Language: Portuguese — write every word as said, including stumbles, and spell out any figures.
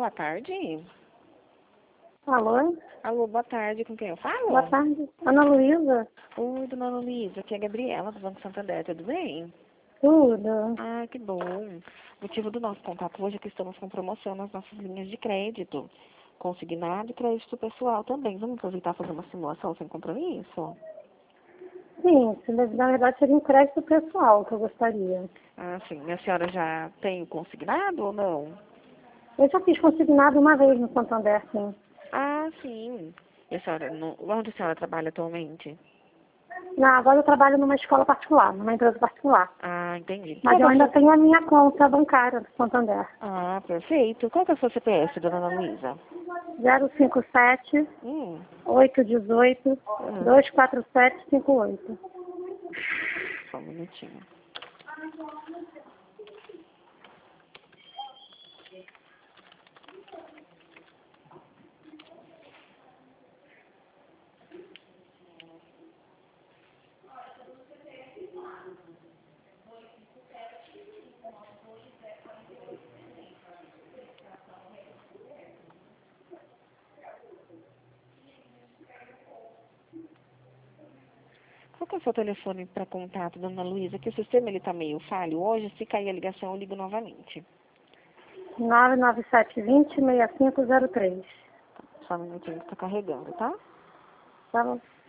Boa tarde. Alô? Alô, boa tarde. Com quem eu falo? Boa tarde. Ana Luísa? Oi, dona Ana Luísa. Aqui é a Gabriela, do Banco Santander. Tudo bem? Tudo. Ah, que bom. O motivo do nosso contato hoje é que estamos com promoção nas nossas linhas de crédito. Consignado e crédito pessoal também. Vamos aproveitar e fazer uma simulação sem compromisso? Sim, na verdade seria um crédito pessoal que eu gostaria. Ah, sim. A senhora já tem o consignado ou não? Eu já fiz consignado uma vez no Santander, sim. Ah, sim. E a senhora, no, onde a senhora trabalha atualmente? Não, agora eu trabalho numa escola particular, numa empresa particular. Ah, entendi. Mas Qual que eu é a ainda sua... tenho a minha conta bancária do Santander. Ah, perfeito. Qual que é a sua C P F, dona Ana Luísa? zero cinco sete, Hum. oito um oito, Uhum. dois quatro sete cinco oito. Só um minutinho. Qual que é o seu telefone para contato, dona Luísa? Que o sistema ele tá meio falho hoje. Se cair a ligação, eu ligo novamente. nove nove sete dois zero, seis cinco zero três. Só um minutinho que tá carregando, tá? Tá bom?